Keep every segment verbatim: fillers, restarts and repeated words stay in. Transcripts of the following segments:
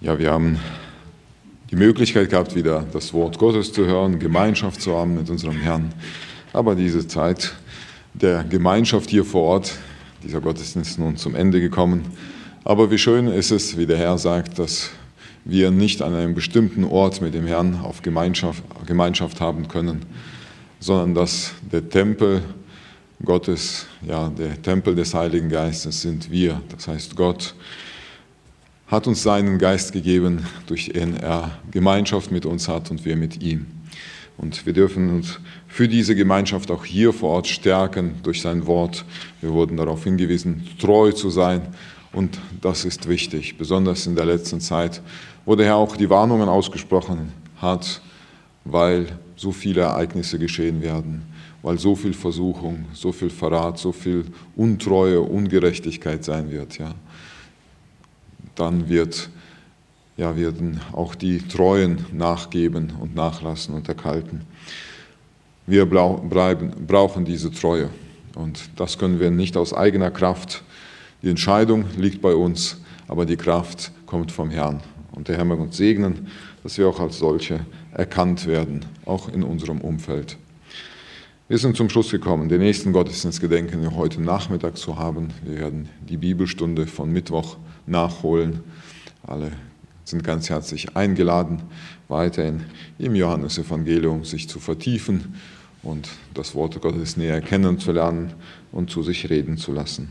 Ja, wir haben die Möglichkeit gehabt, wieder das Wort Gottes zu hören, Gemeinschaft zu haben mit unserem Herrn. Aber diese Zeit der Gemeinschaft hier vor Ort, dieser Gottesdienst ist nun zum Ende gekommen. Aber wie schön ist es, wie der Herr sagt, dass wir nicht an einem bestimmten Ort mit dem Herrn auf Gemeinschaft, Gemeinschaft haben können, sondern dass der Tempel Gottes, ja, der Tempel des Heiligen Geistes sind wir. Das heißt, Gott hat uns seinen Geist gegeben, durch den er Gemeinschaft mit uns hat und wir mit ihm. Und wir dürfen uns für diese Gemeinschaft auch hier vor Ort stärken durch sein Wort. Wir wurden darauf hingewiesen, treu zu sein. Und das ist wichtig, besonders in der letzten Zeit, wo der Herr auch die Warnungen ausgesprochen hat, weil so viele Ereignisse geschehen werden, weil so viel Versuchung, so viel Verrat, so viel Untreue, Ungerechtigkeit sein wird. Ja. Dann wird, ja, werden auch die Treuen nachgeben und nachlassen und erkalten. Wir brauchen diese Treue und das können wir nicht aus eigener Kraft. Die Entscheidung liegt bei uns, aber die Kraft kommt vom Herrn. Und der Herr mag uns segnen, dass wir auch als solche erkannt werden, auch in unserem Umfeld. Wir sind zum Schluss gekommen. Den nächsten Gottesdienst gedenken wir heute Nachmittag zu haben. Wir werden die Bibelstunde von Mittwoch nachholen. Alle sind ganz herzlich eingeladen, weiterhin im Johannesevangelium sich zu vertiefen und das Wort Gottes näher kennenzulernen und zu sich reden zu lassen.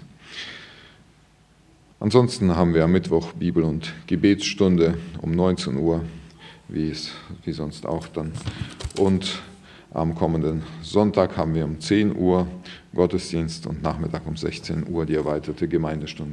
Ansonsten haben wir am Mittwoch Bibel- und Gebetsstunde um neunzehn Uhr, wie es wie sonst auch dann. Und am kommenden Sonntag haben wir um zehn Uhr Gottesdienst und Nachmittag um sechzehn Uhr die erweiterte Gemeindestunde.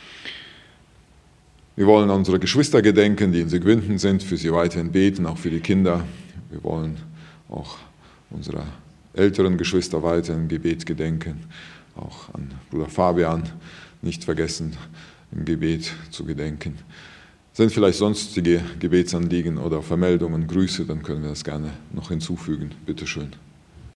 Wir wollen an unsere Geschwister gedenken, die in Sigwinden sind, für sie weiterhin beten, auch für die Kinder. Wir wollen auch unserer älteren Geschwister weiterhin im Gebet gedenken, auch an Bruder Fabian nicht vergessen, im Gebet zu gedenken. Sind vielleicht sonstige Gebetsanliegen oder Vermeldungen, Grüße, dann können wir das gerne noch hinzufügen. Bitte schön.